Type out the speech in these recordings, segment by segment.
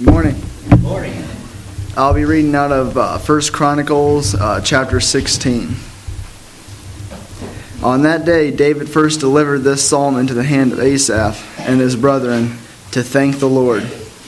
Good morning. Good morning. I'll be reading out of 1 Chronicles chapter 16. On that day, David first delivered this psalm into the hand of Asaph and his brethren to thank the Lord.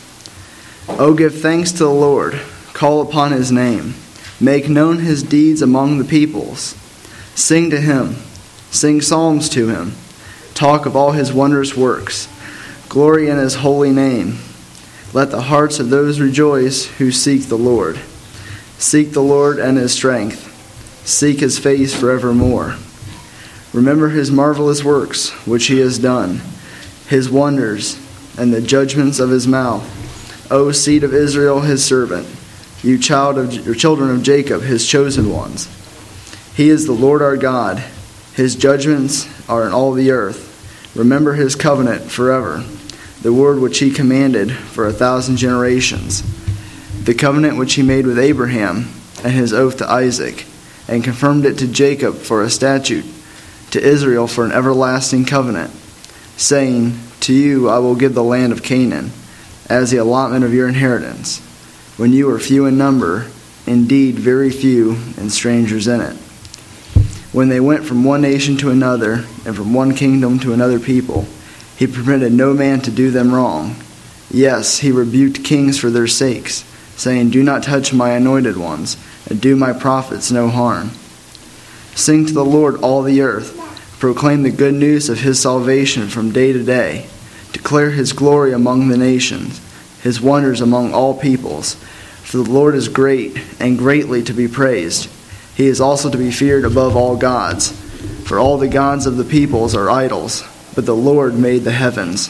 O give thanks to the Lord, call upon his name, make known his deeds among the peoples. Sing to him, sing psalms to him, talk of all his wondrous works, glory in his holy name. Let the hearts of those rejoice who seek the Lord. Seek the Lord and his strength. Seek his face forevermore. Remember his marvelous works which he has done, his wonders, and the judgments of his mouth. O seed of Israel, his servant, you children of Jacob, his chosen ones. He is the Lord our God. His judgments are in all the earth. Remember his covenant forever, the word which he commanded for 1,000 generations, the covenant which he made with Abraham and his oath to Isaac, and confirmed it to Jacob for a statute, to Israel for an everlasting covenant, saying, to you I will give the land of Canaan as the allotment of your inheritance, when you were few in number, indeed very few, and strangers in it. When they went from one nation to another, and from one kingdom to another people, he permitted no man to do them wrong. Yes, he rebuked kings for their sakes, saying, do not touch my anointed ones, and do my prophets no harm. Sing to the Lord, all the earth. Proclaim the good news of his salvation from day to day. Declare his glory among the nations, his wonders among all peoples. For the Lord is great, and greatly to be praised. He is also to be feared above all gods. For all the gods of the peoples are idols, but the Lord made the heavens.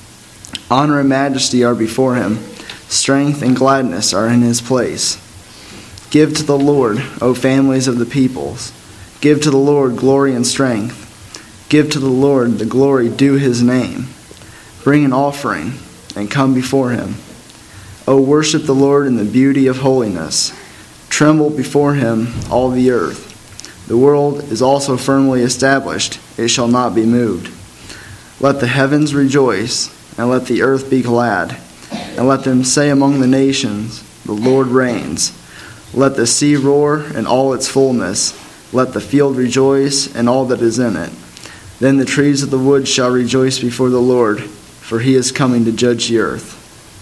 Honor and majesty are before him. Strength and gladness are in his place. Give to the Lord, O families of the peoples. Give to the Lord glory and strength. Give to the Lord the glory due his name. Bring an offering and come before him. O worship the Lord in the beauty of holiness. Tremble before him, all the earth. The world is also firmly established. It shall not be moved. Let the heavens rejoice, and let the earth be glad. And let them say among the nations, the Lord reigns. Let the sea roar in all its fullness. Let the field rejoice and all that is in it. Then the trees of the wood shall rejoice before the Lord, for he is coming to judge the earth.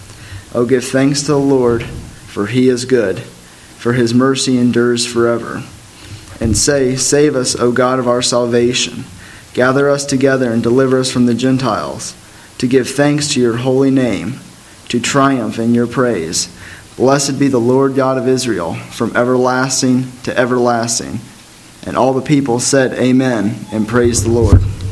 O give thanks to the Lord, for he is good, for his mercy endures forever. And say, save us, O God of our salvation. Gather us together and deliver us from the Gentiles, to give thanks to your holy name, to triumph in your praise. Blessed be the Lord God of Israel, from everlasting to everlasting. And all the people said, Amen, and praised the Lord.